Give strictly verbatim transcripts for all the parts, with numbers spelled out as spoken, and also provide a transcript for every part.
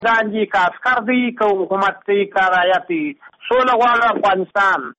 دي که عسکر دی که حکومت دی که رعیت دی سوله غواړي افغانستان.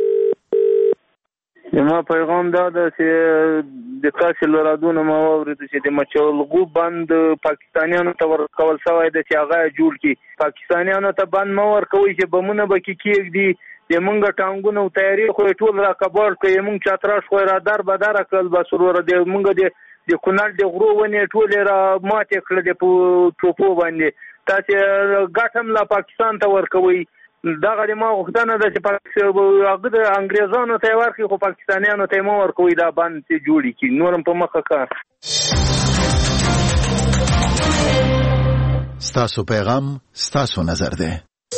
زما پیغام دا ده چې د تاسې له رادونه ما واورېدو چې د مچولغو بند پاکستانیانو ته ورکول شوی ده چې هغه یې جوړ کړي. پاکستانیانو ته بند مه ورکوئ چې بمونه به کې کېږدي. د مونږ ټانګونه او تیاري خو یې ټول راکباړ کړئ. مونږ چتراش خو یې رادار بداره کړل. بس وروره د مونږ د د کونړ د غرو ونې ټولې را ماتې کړلې په ټوپو باندې. تاسې ګټه هم لا پاکستان ته ورکوئ. دغه د ما غوښتنه ده چې هغه د انګریزانو ته یې ورکړي خو پاکستانیانو ته یې مه ورکوئ دا بند چې جوړې کړي. نور هم په مخه کار. ستاسو پیغام ستاسو نظر ده.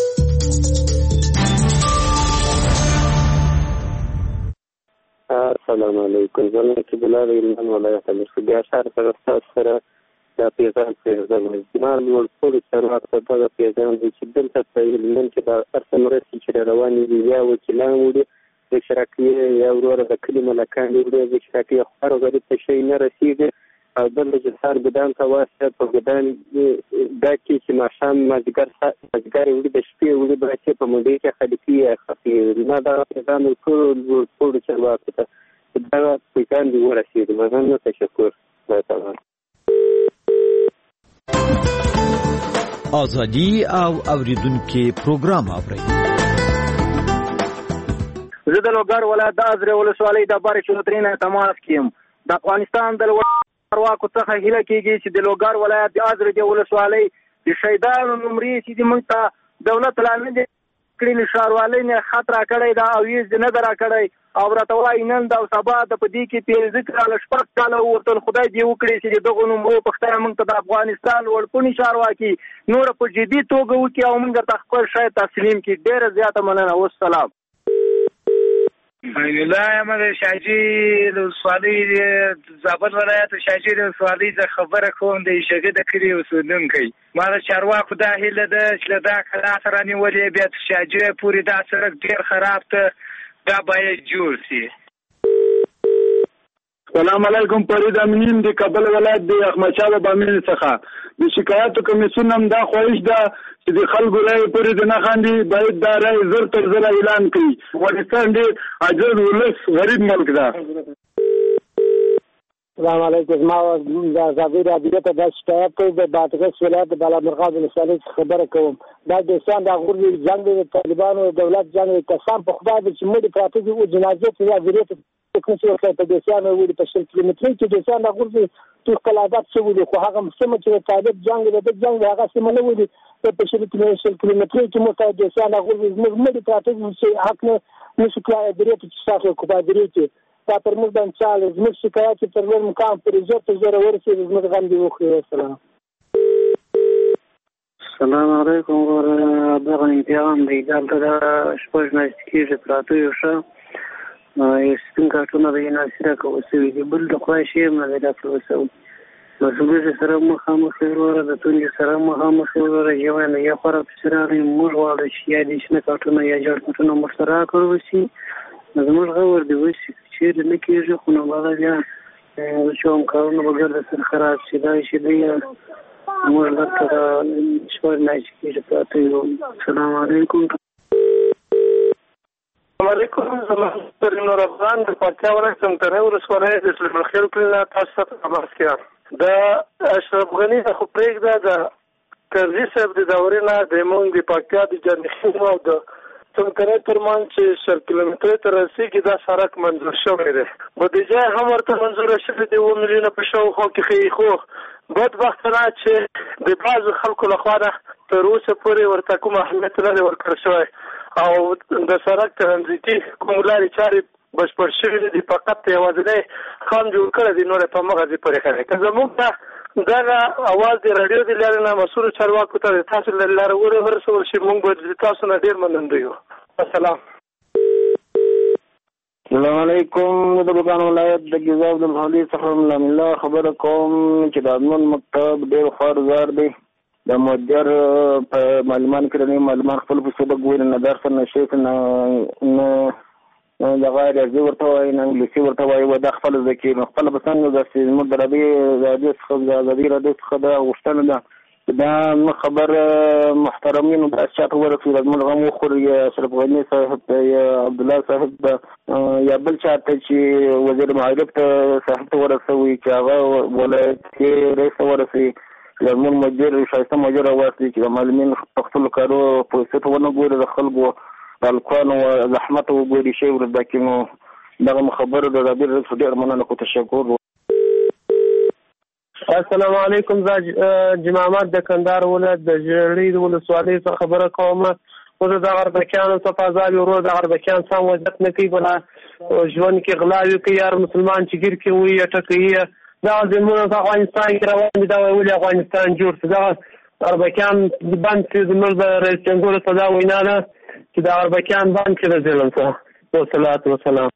السلام علیکم. زه نقیب الله د هلمند ولایت امرخبیا ښار سره ستاسو سره دا پیغام پرېږدم. زما لوړ پوړو چارواکو ته دغه پیغام دی چې دلته په هلمند کې دا هر څه مرستې چې روانې دي یا وکیلان وړي د شراکیې یا وروره د کلي ملکان دي وړي د شراکیې خوار غریب ته شی نه رسېږي. او دلته چې سهار ګدام ته واسطه په ګدام دا کې چې ماښام مازدیګر مازدیګر وړي د شپې وړي بچې په منډۍ کې خلیفي یا خفي. ما دغه پیغام ټولو لوړ پوړو چارواکو ته دغه پیغام دې ورسېږي. مننه، تشکر. خدای آزادی او اوریدونکو پروګرام اورئ. زه د لوګر ولایت د ازرې ولسوالۍ د بارې شنوترینه تماس کیم. د افغانستان د چارواکو څخه هیله کیږي چې د لوګر ولایت د ازرې د ولسوالۍ د شهیدانو نمرې چې موږ ته دولت لامل کړي له ښاروالۍ نه خط راکړی دا او یې نه راکړی او راته وایي نن دا او سبا د په دې کې پنځه کاله شپږ کاله وورتل. خدای دې وکړي چې دغو نمرو پوښتنه موږ ته د افغانستان لوړپوړي چارواکي نور په جدي توګه وکړي او موږ ته خپل شی تسلیم کړي. ډېره زیاته مننه. والسلام. عین الله احمد شاجي د ولسوالۍ زابل ولایت شاجي د ولسوالۍ څخه خبره کوم. د شګه د کلي اوسېدونکی ما د چارواکو دا هیله ده چې دا کلا سره نیولې بیا تر شاجي پورې دا سړک ډېر خراب ته دا باید جوړ شي. سلام علیکم. فرید امین د کابل ولایت د احمدشاه بامین څخه د شکایاتو کمیسیون هم دا خواهش ده چې د خلکو رای پورې د نه خاندي باید دا رای زر تر زر اعلان کړي. افغانستان ډېر عاجز ولس غریب ملک ده. السلام علیکم. ما د ازادي راډیو ته دا شکایت کوم د بادغیس ولایت د بالامرغاب ولسوالۍ څخه خبره کوم. دا د اسلام د غوري جنگ د طالبانو دولت جنگ کسان په خدای د چې مړي پراته دي او جنازې ته یا ویریته کوم څه ورته په دیسانو وړي په شل کیلومتري کې د اسلام د غوري ټول کلابات څه ودي خو هغه سم چې طالب جنگ د جنگ هغه سم نه ودي په شل کیلومتري کې مو ته د اسلام د غوري مړي پراته دي چې حق نه نشي کولای درې ته څه کو په درې کې دا پر موږ باندې چاله زموږ شکایت پر لور مقام پر عزت زره ورسېږي. زموږ غم دې وخوري. السلام. السلام علیکم. ور دغه پیغام دی دلته د شپږ میاشتې کېږي پراته یو ښه یو سپین کارټونه د ناصره کوو سوي دي. بل د خدای شی هم نه دی ډاکټر وسو مسؤلیت سره مخامخ وروره د تونې سره مخامخ وروره یو نه یا پر افسرانو موږ غواړو چې یا دې شنه کارټونه یا جوړ کارټونه مشترک کړو شي. زموږ غوړ دی وشي چې نه کېږي خو نو هغه بیا چې هم کارونه به ګرده سره خراب شي. دا شي دی موږ دلته شپږ میاشتې کېږي پراته یو. السلام علیکم. السلام علیکم. زما نوم نور افغان د پکتیا ولایت څمکنیو ولسوالۍ د سلیمان خېلو کلي نه تاسو ته خبر کړم. د اشرف غني د خو پرېږده د کرزي صاحب د دورې نه د موږ د پکتیا د جنخېلو او د څمکنیو ترمنځ چې شل کیلومترۍ ته رسېږي دا سړک منظور شوی دی. بودیجه هم ورته منظوره شوې د اووه میلیونه په شاوخوا کې ښیي. خو بدبختانه چې د بعضو خلکو لخوا نه تر اوسه پورې ورته کوم اهمیت نه دی ورکړل شوی او د سړک ترانزیتي کوم لارې چارې بشپړ شوي دي. فقط یوازینی خام جوړ کړی دی، نور یې په مغزي پورې کړی. که زموږ ته دغه اواز د راډیو د لارې نه مسؤلو چارواکو ته د تاسو له لارې ورسول شي، موږ به د تاسو نه ډېر مننده یو. السلام. السلام علیکم. د بغلان ولایت د ګیزا عبدالحلي څخه ملام الله خبره کوم چې د ادمن مکتب ډېر خوارزار دی. د مدیر په معلومان کړنی معلومان خپل په سبق ویل نه درس نه شي نه دغه راځي ورته وایي نه انګلیسي ورته وایي و د خپل ځکه خپل بسنګ د سیمه د ربي راځي څخه د ازادي راځي څخه د غوښتنه ده دا خبر محترمین د چاته ورسول موږ هم وخوري اشرف غنی صاحب ته یا عبد الله صاحب ته یا بل چاته چې وزیر معارف ته صاحب ته ورسوي چې هغه ولایت کې رئیس ورسوي لمن مدیر شایسته مدیر واسي چې معلمین خپل کارو په څه ونه ګوري د خلکو بالکان او زحمت وګوري شی ورته کینو دا خبره د رابطه رئیس ډیر مننه کو تشکر. السلام علیکم. زه جماعت د کندهار ولایت د ژړۍ ولسوالۍ څخه خبره کوم. خو د غربکیانو څخه فضا ورو د غربکیان سم وضعیت نه کوي بل ژوند کې غلاوي کوي یار مسلمان چې ګیر کې وي ټکوي دا زموږ په افغانستان کې روان دي دا ولې افغانستان جوړ څه دا غربکیان باندې زموږ د رئیس جمهور صدا وینا ده چې دا غربکیان باندې د ظلم څخه والصلاه والسلام.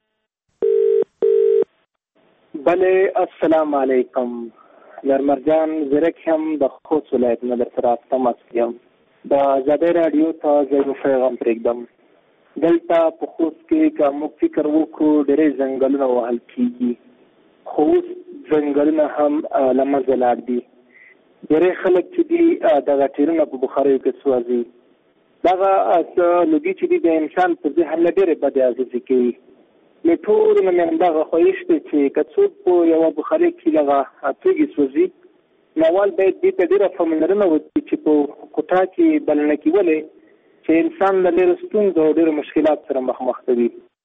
بله السلام علیکم. لرمرجان زرک هم د خوست ولایت نه در سره تماس یم. د ازادۍ راډیو ته زه یو پیغام پرېږدم. دلته په خوست کې که موږ فکر وکړو ډېرې ځنګلونه وهل کېږي خو اوس ځنګلونه هم له منځه لاړ دي. ډېری خلک چې دي دغه ټیرونه په بخاریو کې سوځي. دغه لوګي چې دي د انسان په ذهن نه ډېرې بدې اغېزې کوي. له ټولو نه مې همدغه خواهش دی چې که څوک په یوه بخارۍ کې دغه توکي سوځي نو اول باید دې ته ډېره پاملرنه وکړي چې په کوټه کې بلنه کېولې چې انسان له ډېرو ستونزو او ډېرو مشکلات سره مخامخ کوي.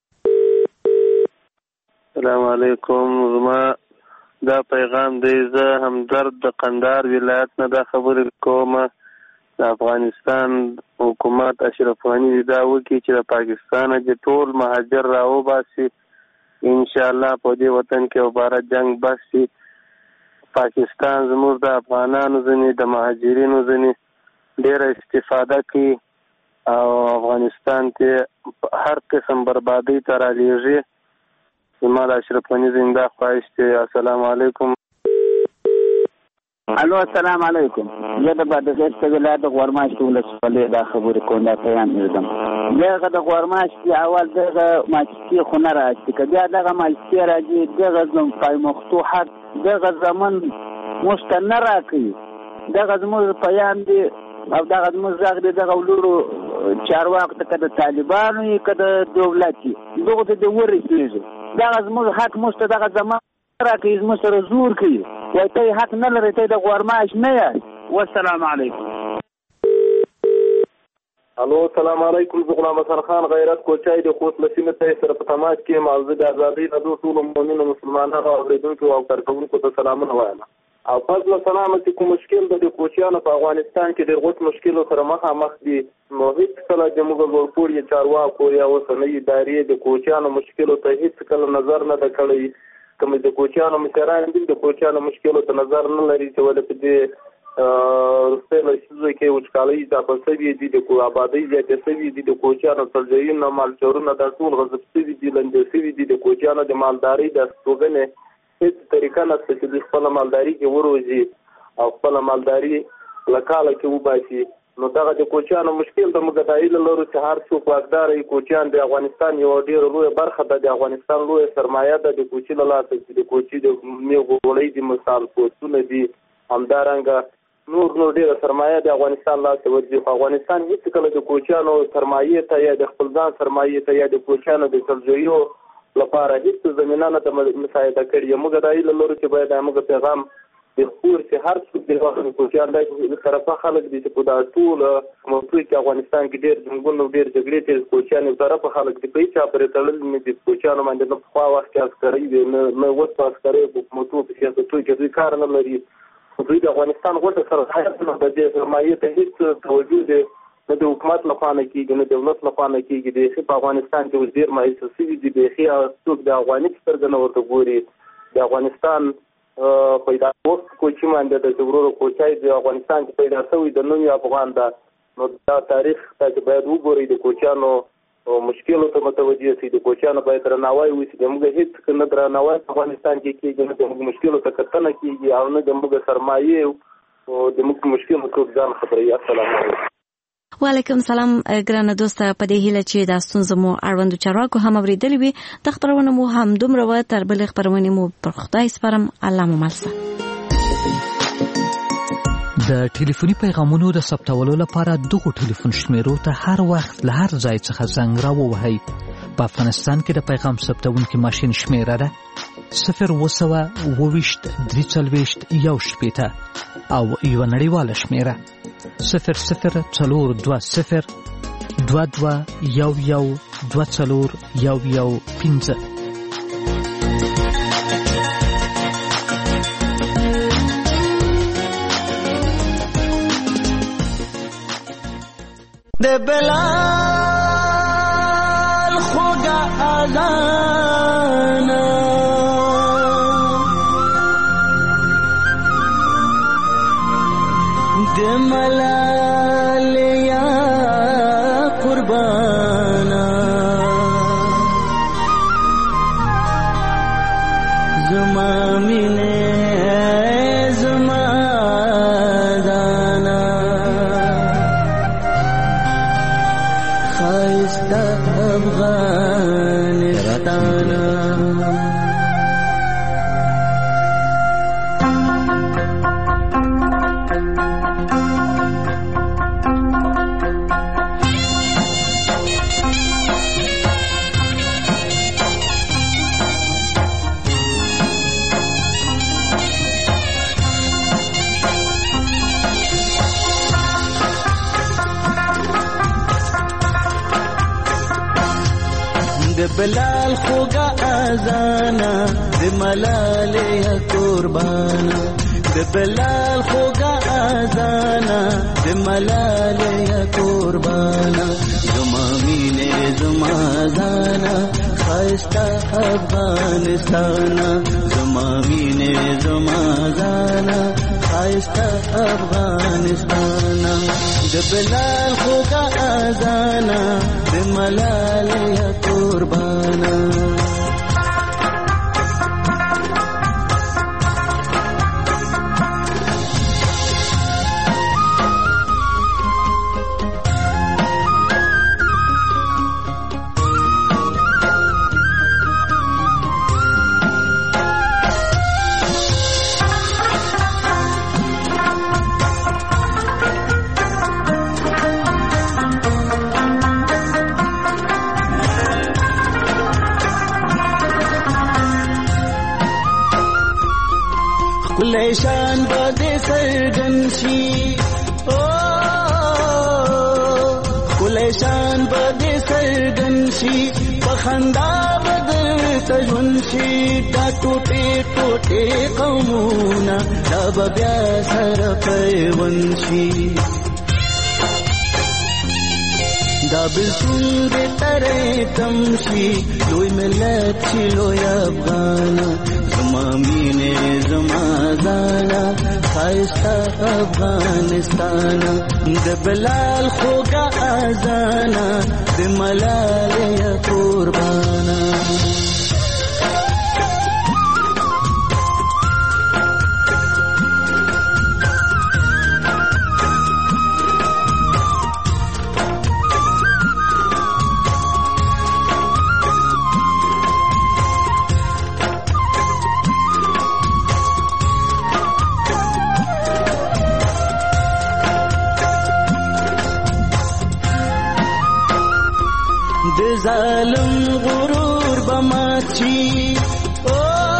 السلام علیکم. زما دا پیغام دی زه همدرد د قندهار ولایت نه دا خبرې کوم. د افغانستان حکومت اشرف غنی دا وکړي چې د پاکستان د ټول مهاجر راوباسي ان شاء الله په دې وطن کې دوباره جنگ بس شي. پاکستان زموږ د افغانانو ځینې د مهاجرینو ځینې ډېره استفاده کوي او افغانستان کې هر قسم بربادۍ ته رالیږي. زما د اشرف غني زنده خواهش دی. السلام علیکم. الو السلام علیکم. زه د بادغیس ولایت د غورماش ولسوالۍ دا خبرې کوم دا پیغام یادم. دغه د غورماش کې اول دغه ماچکی خونه راځي که بیا دغه ماچکی راځي دغه زم پای مفتوحات دغه زمون مستنه راکړي دغه زموږ پیام دی او دغه زموږ ځاګ دی دغه ولورو چارواکو ته که د طالبانو یې که د دولت یې دغو ته د ورسېږي دغه زموږ حق موږ ته دغه زمان راکړي زموږ سره زور کوي وایي ته حق نه لرې ته د غورماش نه یاست. والسلام علیکم. الو السلام علیکم. زه غلام حسن خان غیرت کوچای د خوست له سیمې ته سره په تماس کې موضوع د ازادۍ د ټولو مؤمنو مسلمانانو او اوریدونکو او کارکوونکو ته سلامونه وایم. او پس له سلامه چې کوم مشکل د کوچیانو په افغانستان کې ډېر غوټ مشکلو سره مخامخ دي نو هیڅ کله د موږ ورپور یا چارواکو یا اوسنۍ ادارې د کوچیانو مشکلو ته هیڅ کله نظر نه ده کړی. کوم د کوچیانو مشران دي د کوچیانو مشکلو ته نظر نه لري چې ولې په دې رسته له شوزو کې وچکالۍ اضافه شوې دي د کو آبادۍ زیاتې شوې دي د کوچیانو سرځایونه مالچورونه د ټول غصب شوي دي لنډې شوي دي د کوچیانو د مالدارۍ د استوګنې هیڅ طریقه نشته چې د خپل مالداري کې وروزي او خپل مالداري لکاله کې وباسي. نو دغه د کوچیانو مشکل د مګدایي لرو چې هر څوک واقدار ای کوچیان د افغانستان یو ډیر لوی برخه ده د افغانستان لوی سرمایه ده د کوچی له لاسه چې د کوچی د میوه غوړې د مثال پوسټونه دي همدارنګه نور نور ډیر سرمایه د افغانستان لاسه ورځي. افغانستان هیڅ کله د کوچیانو سرمایه ته یا د خپل ځان سرمایه ته یا د کوچیانو د سرجویو لپاره هیڅ زمينه نه مساعده کړي. موږ دای له لوري چې باید موږ پیغام د خور چې هر څوک د وخت کوچیان د طرفه خلک دي چې په دا ټول موضوع کې افغانستان کې ډېر جنګونه ډېر جګړې چې کوچیان د طرفه خلک دي په چا پرې تړل نه دي کوچیان باندې په خوا وخت کې عسکري دي نه وڅ عسکري حکومتو په سیاستو کې کار نه لري. دوی د افغانستان غوټه سره حیات نه د دې سرمایه ته هیڅ توجه دي نه د حکومت لخوا نه کېږي نه د دولت لخوا نه کېږي. د په افغانستان کې وزیر مؤسسې دي د خي څوک د افغاني سترګنه ورته ګوري. د افغانستان پیدا وخت کوچی باندې د جوړو کوچای د افغانستان کې پیدا شوی د نوې افغان دا نو دا تاریخ ته باید وګورئ. د کوچانو مشکلو ته متوجه شي د کوچانو باید درناوی وشي. موږ هیڅ نه درناوی افغانستان کې کېږي نه د مشکلو ته کتنه کېږي او نه د موږ سرمایه او د موږ مشکلو ته ځان خبري. السلام علیکم. وعلیکم سلام ګرانه دوسته. په دې هیله چې دا ستونزه مو اړوندو چارواکو هم اورېدلې وي. د خبرونه مو هم دومره و تر بلې خبرونه مو پر خدای سپارم. الله مو مل شه. د ټلیفوني پیغامونو د ثبتولو لپاره دغه ټلیفون شمیرو ته هر وخت له هر ځای څخه زنګ راووهئ. په افغانستان کې د پیغام ثبتونکي ماشین شمیره ده صفر اوه سوه اوه ویشت درې څلوېښت یو شپېته او یوه نړیواله شمیره صفر صفر څلور دوه صفر دوه دوه یو یو دوه څلور یو یو پنځه. د بلال خوږه اذان د ملال یا قربانا زما مینه زما دانا خایسته افغانستانا د بلال خوږه اذانا د ملال یا قربانا د بلال خوږه اذانا د ملال یا قربانا زما مینه زما زانا خایسته افغانستانا زما مینه زما زانا خایسته افغانستانا د بلال خوږه اذانا د ملال یا قربانا شان بده سرګن شي او کله شان بده سرګن شي په خندا بده تجون شي دا ټوټه ټوټه قومونه دا بیا سره پیون شي دا بلسون دې ترې تم شي لوی ملت شي لوی افغان زما مینه زما زانا خایسته افغانستان د بلال خوږه اذانا د ملال یا قربانا ظالم غرور بماچی او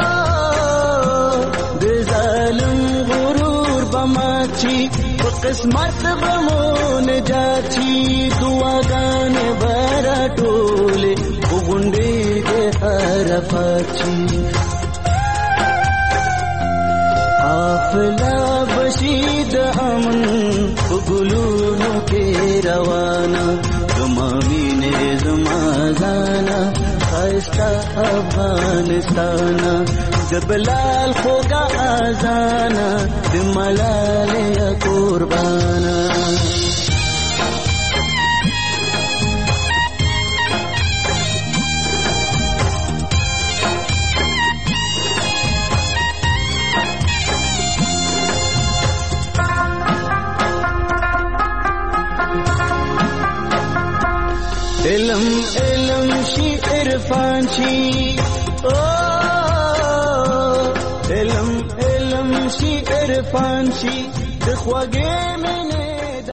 د ظالم غرور بماچی په قسمت بمون جاچی دعاګانې برا ټوله وګونډې د حرفاچی افلا بشید امن وګلونو کې روانه زما مینه زما زانا خایسته افغانستان د بلال خوږه اذانا د ملال یا قربانا علم علم شي عرفان شي او علم علم شي عرفان شي د خوږې مینې